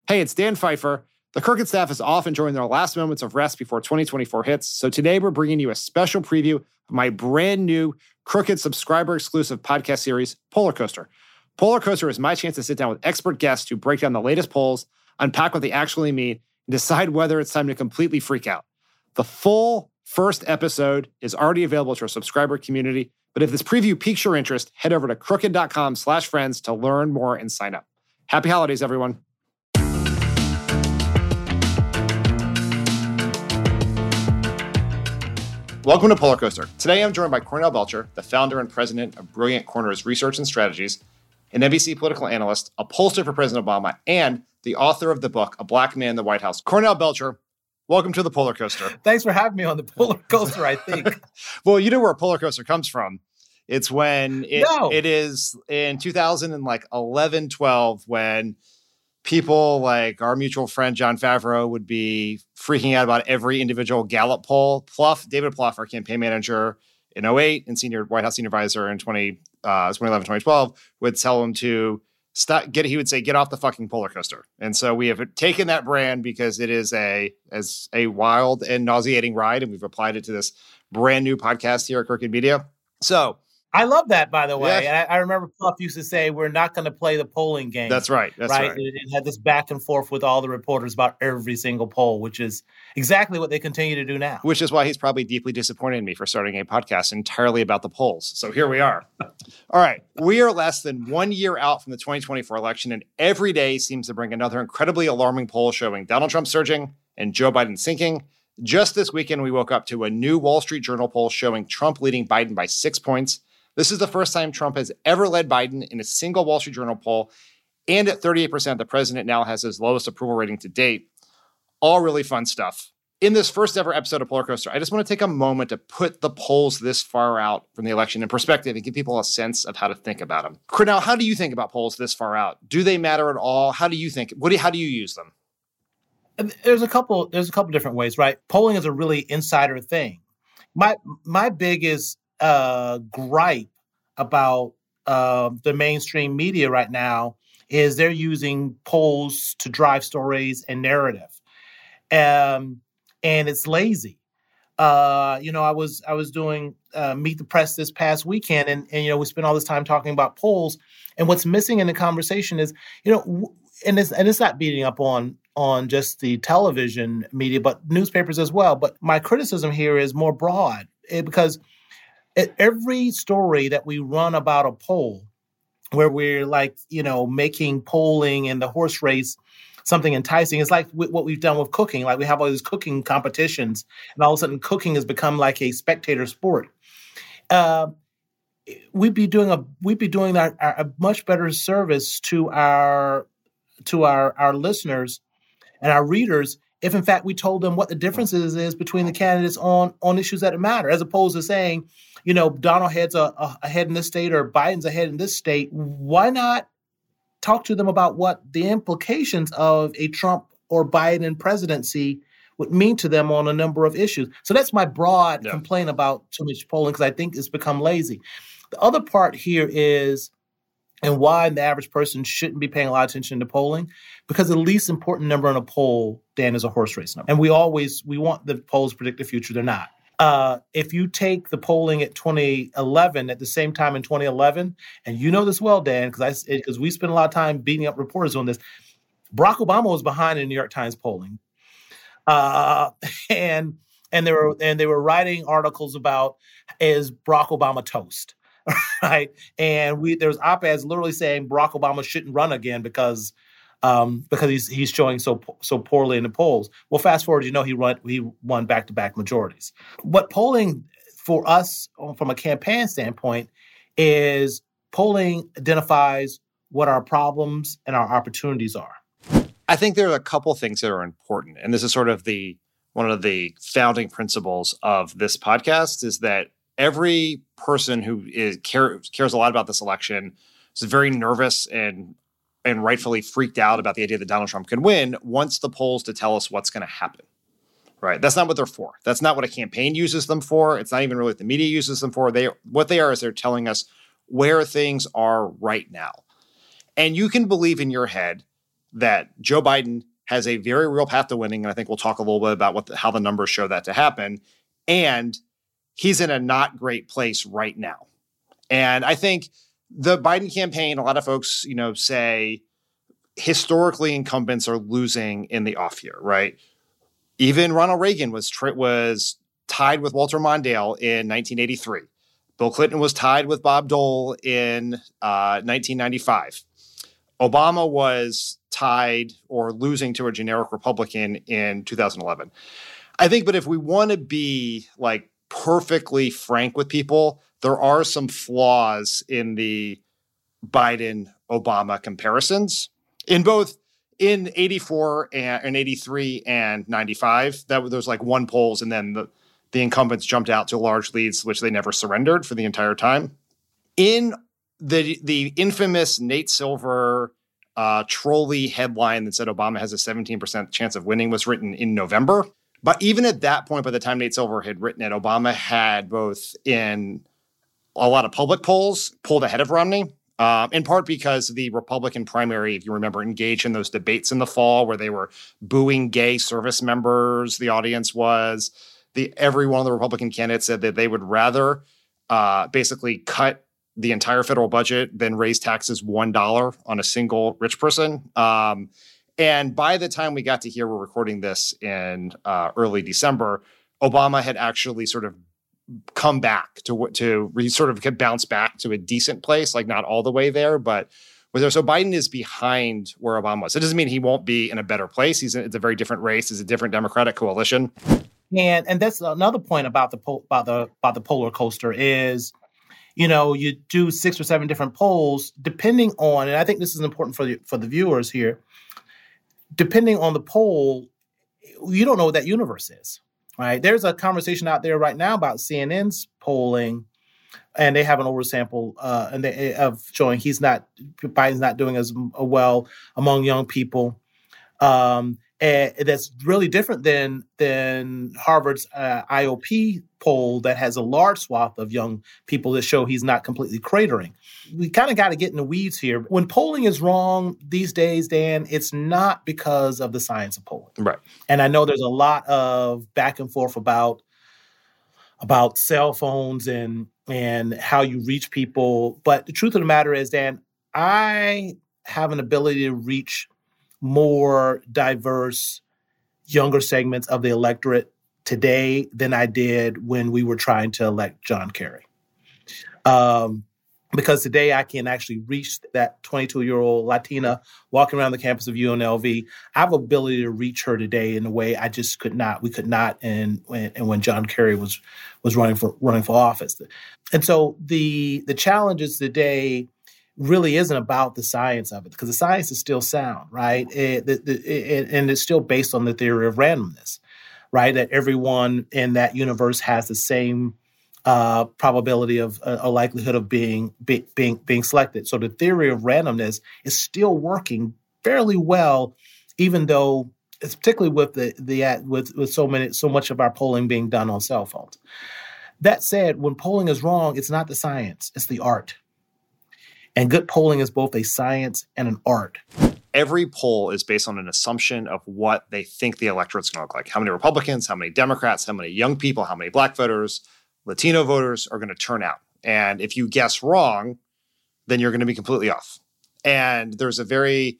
Hey, it's Dan Pfeiffer. The Crooked staff is off enjoying their last moments of rest before 2024 hits. So today we're bringing you a special preview of my brand new Crooked subscriber-exclusive podcast series, Polar Coaster. Polar Coaster is my chance to sit down with expert guests who break down the latest polls, unpack what they actually mean, and decide whether it's time to completely freak out. The full first episode is already available to our subscriber community, but if this preview piques your interest, head over to crooked.com/friends to learn more and sign up. Happy holidays, everyone. Welcome to Polar Coaster. Today I'm joined by Cornell Belcher, the founder and president of Brilliant Corners Research and Strategies, an NBC political analyst, a pollster for President Obama, and the author of the book, A Black Man in the White House. Cornell Belcher, welcome to the Polar Coaster. Thanks for having me on the Polar Coaster, I think. Well, you know where a polar coaster comes from. It's when it is in 2011, 12, when people like our mutual friend Jon Favreau would be freaking out about every individual Gallup poll. David Plouffe, our campaign manager in 2008 and senior White House senior advisor in 2011, 2012, would tell him to he would say, get off the fucking polar coaster. And so we have taken that brand because it is a wild and nauseating ride, and we've applied it to this brand new podcast here at Crooked Media. So I love that, by the way. Yeah. I remember Plouffe used to say, we're not going to play the polling game. That's right. It had this back and forth with all the reporters about every single poll, which is exactly what they continue to do now. Which is why he's probably deeply disappointed in me for starting a podcast entirely about the polls. So here we are. All right. We are less than 1 year out from the 2024 election, and every day seems to bring another incredibly alarming poll showing Donald Trump surging and Joe Biden sinking. Just this weekend, we woke up to a new Wall Street Journal poll showing Trump leading Biden by 6 points. This is the first time Trump has ever led Biden in a single Wall Street Journal poll. And at 38%, the president now has his lowest approval rating to date. All really fun stuff. In this first ever episode of Polar Coaster, I just want to take a moment to put the polls this far out from the election in perspective and give people a sense of how to think about them. Cornell, how do you think about polls this far out? Do they matter at all? How do you think? How do you use them? There's a couple different ways, right? Polling is a really insider thing. My biggest gripe about the mainstream media right now is they're using polls to drive stories and narrative, and it's lazy. I was doing Meet the Press this past weekend, and we spent all this time talking about polls, and what's missing in the conversation is and it's not beating up on just the television media, but newspapers as well. But my criticism here is more broad because every story that we run about a poll where we're making polling and the horse race something enticing, it's like what we've done with cooking. Like we have all these cooking competitions and all of a sudden cooking has become like a spectator sport. We'd be doing a much better service to our listeners and our readers if, in fact, we told them what the differences is between the candidates on issues that matter, as opposed to saying, Donald head's ahead in this state or Biden's ahead in this state. Why not talk to them about what the implications of a Trump or Biden presidency would mean to them on a number of issues? So that's my broad complaint about too much polling, because I think it's become lazy. The other part here is, and why the average person shouldn't be paying a lot of attention to polling, because the least important number in a poll, Dan, is a horse race number. And we want the polls to predict the future. They're not. If you take the polling at 2011, at the same time in 2011, and you know this well, Dan, because we spent a lot of time beating up reporters on this, Barack Obama was behind in the New York Times polling. And they were writing articles about, is Barack Obama toast? Right, and there's op-eds literally saying Barack Obama shouldn't run again because he's showing so poorly in the polls. Well, fast forward, he won back-to-back majorities. What polling for us from a campaign standpoint is polling identifies what our problems and our opportunities are. I think there are a couple things that are important, and this is sort of one of the founding principles of this podcast, is that every person who cares a lot about this election is very nervous and rightfully freaked out about the idea that Donald Trump can win, wants the polls to tell us what's going to happen. Right? That's not what they're for. That's not what a campaign uses them for. It's not even really what the media uses them for. What they are is they're telling us where things are right now. And you can believe in your head that Joe Biden has a very real path to winning, and I think we'll talk a little bit about how the numbers show that to happen. And he's in a not great place right now. And I think the Biden campaign, a lot of folks, say historically incumbents are losing in the off year, right? Even Ronald Reagan was tied with Walter Mondale in 1983. Bill Clinton was tied with Bob Dole in 1995. Obama was tied or losing to a generic Republican in 2011. I think, but if we want to be like perfectly frank with people, there are some flaws in the Biden-Obama comparisons in both in 84 and 83 and 95. There was like one polls, and then the incumbents jumped out to large leads, which they never surrendered for the entire time. In the infamous Nate Silver trolley headline that said Obama has a 17% chance of winning was written in November. But even at that point, by the time Nate Silver had written it, Obama had both in a lot of public polls pulled ahead of Romney, in part because the Republican primary, if you remember, engaged in those debates in the fall where they were booing gay service members. The audience was. Every one of the Republican candidates said that they would rather basically cut the entire federal budget than raise taxes $1 on a single rich person. And by the time we got to here, we're recording this in early December, Obama had actually sort of come back to sort of bounce back to a decent place, like not all the way there, but was there. So Biden is behind where Obama was. It doesn't mean he won't be in a better place. It's a very different race. It's a different Democratic coalition. And that's another point about the polar coaster is, you do 6 or 7 different polls depending on, and I think this is important for the viewers here. Depending on the poll, you don't know what that universe is, right? There's a conversation out there right now about CNN's polling, and they have an oversample of showing Biden's not doing as well among young people. And that's really different than Harvard's IOP poll that has a large swath of young people that show he's not completely cratering. We kind of got to get in the weeds here. When polling is wrong these days, Dan, it's not because of the science of polling. Right. And I know there's a lot of back and forth about cell phones and how you reach people. But the truth of the matter is, Dan, I have an ability to reach more diverse, younger segments of the electorate today than I did when we were trying to elect John Kerry. Because today I can actually reach that 22-year-old Latina walking around the campus of UNLV. I have the ability to reach her today in a way I just could not. We could not, and when John Kerry was running for office. And so the challenges today really isn't about the science of it, because the science is still sound, right? And it's still based on the theory of randomness, right? That everyone in that universe has the same probability of a likelihood of being selected. So the theory of randomness is still working fairly well, even though it's particularly with so much of our polling being done on cell phones. That said, when polling is wrong, it's not the science, it's the art. And good polling is both a science and an art. Every poll is based on an assumption of what they think the electorate's going to look like. How many Republicans, how many Democrats, how many young people, how many Black voters, Latino voters are going to turn out. And if you guess wrong, then you're going to be completely off. And there's a very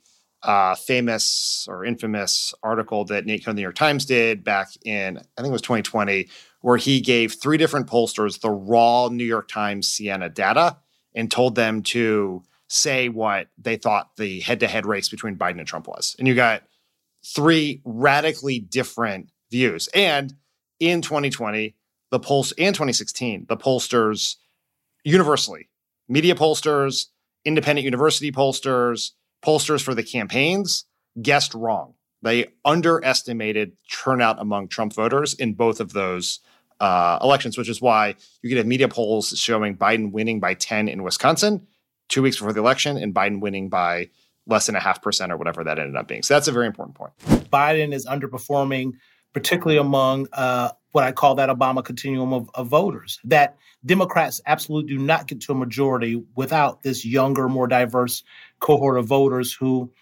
famous or infamous article that Nate Cohn of the New York Times did back in, I think it was 2020, where he gave 3 different pollsters the raw New York Times Siena data and told them to say what they thought the head-to-head race between Biden and Trump was. And you got 3 radically different views. And in 2020, and 2016, the pollsters universally, media pollsters, independent university pollsters for the campaigns, guessed wrong. They underestimated turnout among Trump voters in both of those elections, which is why you could have media polls showing Biden winning by 10 in Wisconsin 2 weeks before the election and Biden winning by less than 0.5% or whatever that ended up being. So that's a very important point. Biden is underperforming, particularly among what I call that Obama continuum of voters, that Democrats absolutely do not get to a majority without this younger, more diverse cohort of voters who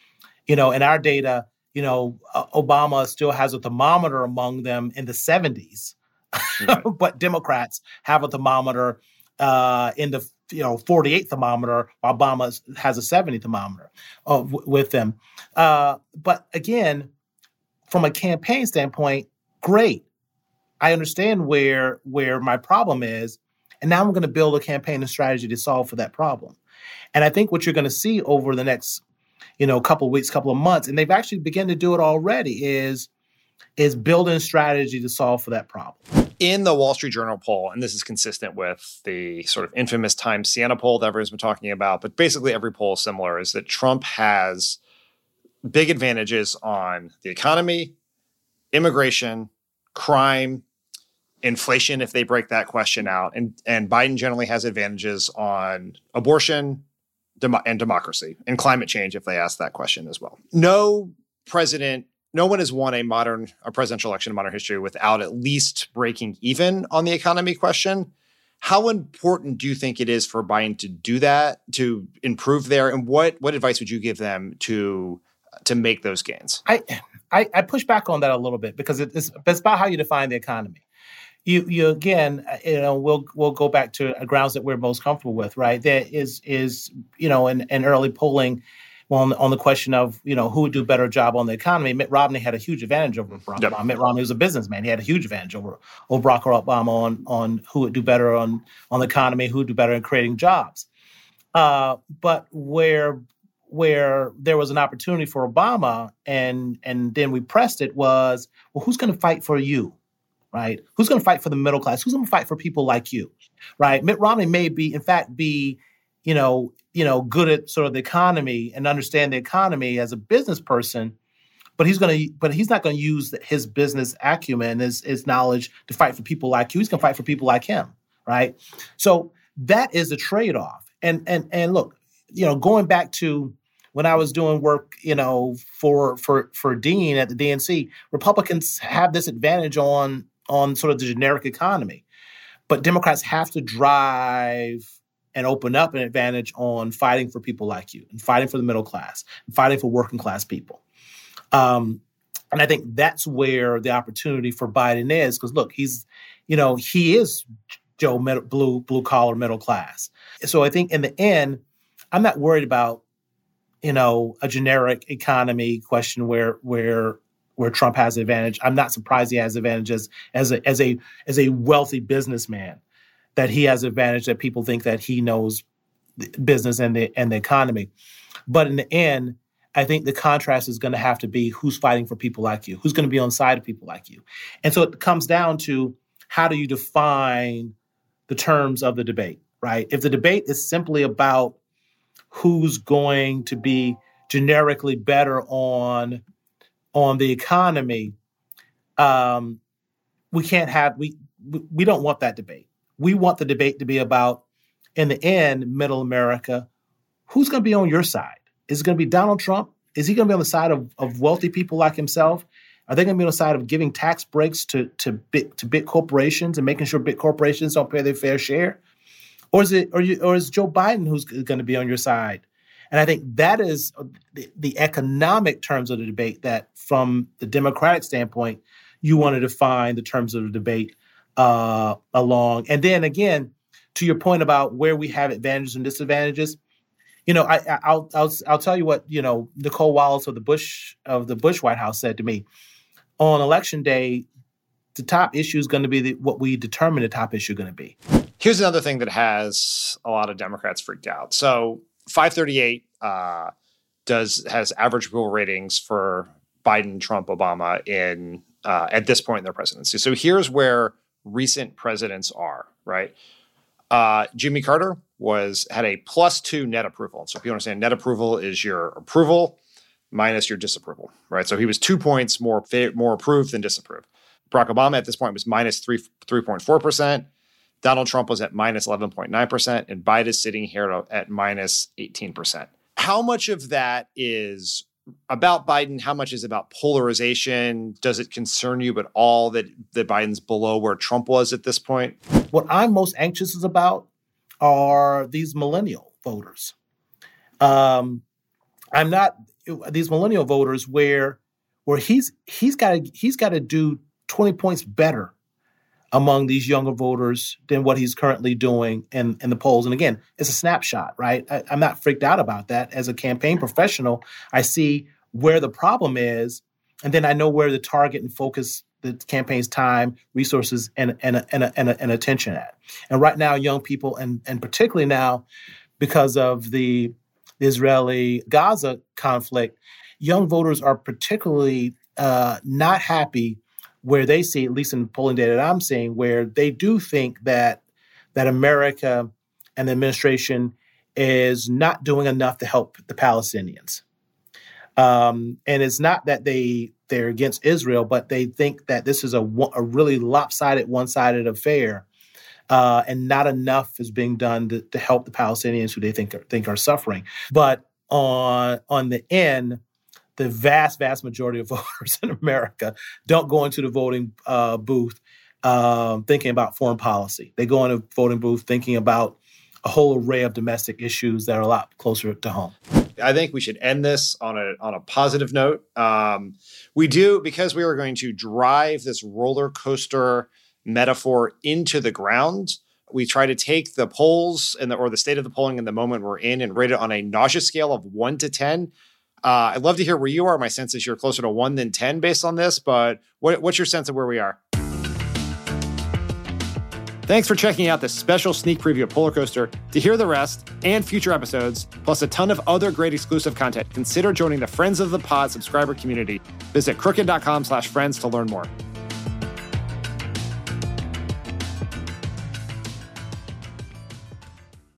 In our data, Obama still has a thermometer among them in the 70s, right. But Democrats have a thermometer in the 48 thermometer, while Obama has a 70 thermometer with them. But again, from a campaign standpoint, great. I understand where my problem is, and now I'm going to build a campaign and strategy to solve for that problem. And I think what you're going to see over the next couple of weeks, couple of months, and they've actually begun to do it already, is building strategy to solve for that problem. In the Wall Street Journal poll, and this is consistent with the sort of infamous Times Siena poll that everyone's been talking about, but basically every poll is similar, is that Trump has big advantages on the economy, immigration, crime, inflation, if they break that question out, and Biden generally has advantages on abortion and democracy, and climate change, if they ask that question as well. No one has won a presidential election in modern history without at least breaking even on the economy question. How important do you think it is for Biden to do that, to improve there? And what advice would you give them to make those gains? I push back on that a little bit, because it's about how you define the economy. You again, we'll go back to grounds that we're most comfortable with, right? There is in early polling, on the question of who would do a better job on the economy, Mitt Romney had a huge advantage over Barack Obama. Mitt Romney was a businessman; he had a huge advantage over Barack Obama on who would do better on the economy, who would do better in creating jobs. But where there was an opportunity for Obama, and then we pressed it, was, well, who's going to fight for you? Right? Who's going to fight for the middle class? Who's going to fight for people like you? Right? Mitt Romney may be good at sort of the economy and understand the economy as a business person, but he's not going to use his business acumen, his knowledge, to fight for people like you. He's going to fight for people like him, right? So that is a trade-off. And look, going back to when I was doing work, for Dean at the DNC, Republicans have this advantage on sort of the generic economy, but Democrats have to drive and open up an advantage on fighting for people like you, and fighting for the middle class, and fighting for working class people. And I think that's where the opportunity for Biden is, because look, he is Joe blue collar middle class. So I think in the end, I'm not worried about a generic economy question where Trump has an advantage. I'm not surprised he has advantages as a wealthy businessman, that he has advantage, that people think that he knows business and the economy. But in the end, I think the contrast is going to have to be who's fighting for people like you, who's going to be on the side of people like you. And so it comes down to, how do you define the terms of the debate, right? If the debate is simply about who's going to be generically better on the economy, we don't want that debate. We want the debate to be about, in the end, middle America, who's going to be on your side? Is it going to be Donald Trump? Is he going to be on the side of wealthy people like himself? Are they going to be on the side of giving tax breaks to big corporations and making sure big corporations don't pay their fair share? Or is Joe Biden who's going to be on your side? And I think that is the economic terms of the debate, that from the Democratic standpoint, you want to define the terms of the debate along. And then again, to your point about where we have advantages and disadvantages, I'll tell you what, Nicole Wallace of the Bush White House said to me. On election day, the top issue is going to be what we determine the top issue going to be. Here's another thing that has a lot of Democrats freaked out. So 538 has average approval ratings for Biden, Trump, Obama at this point in their presidency. So here's where recent presidents are, right? Jimmy Carter had a +2 net approval. So if you understand, net approval is your approval minus your disapproval, right? So he was 2 points more approved than disapproved. Barack Obama at this point was -3.4%. Donald Trump was at -11.9%, and Biden is sitting here at -18%. How much of that is about Biden? How much is about polarization? Does it concern you at all that Biden's below where Trump was at this point? What I'm most anxious about are these millennial voters. I'm not, these millennial voters where he's got to do 20 points better among these younger voters than what he's currently doing in the polls. And again, it's a snapshot, right? I'm not freaked out about that. As a campaign professional, I see where the problem is, and then I know where to target and focus the campaign's time, resources, and attention at. And right now, young people, and particularly now, because of the Israeli-Gaza conflict, young voters are particularly not happy where they see, at least in polling data that I'm seeing, where they do think that America and the administration is not doing enough to help the Palestinians. And it's not that they're against Israel, but they think that this is a really lopsided, one-sided affair, and not enough is being done to help the Palestinians who they think are suffering. But on the end, the vast, vast majority of voters in America don't go into the voting booth thinking about foreign policy. They go into the voting booth thinking about a whole array of domestic issues that are a lot closer to home. I think we should end this on a positive note. We do, because we are going to drive this roller coaster metaphor into the ground. We try to take the polls or the state of the polling in the moment we're in and rate it on a nausea scale of 1 to 10. I'd love to hear where you are. My sense is you're closer to 1 than 10 based on this, but what's your sense of where we are? Thanks for checking out this special sneak preview of Polar Coaster. To hear the rest and future episodes, plus a ton of other great exclusive content, consider joining the Friends of the Pod subscriber community. Visit crooked.com/friends to learn more.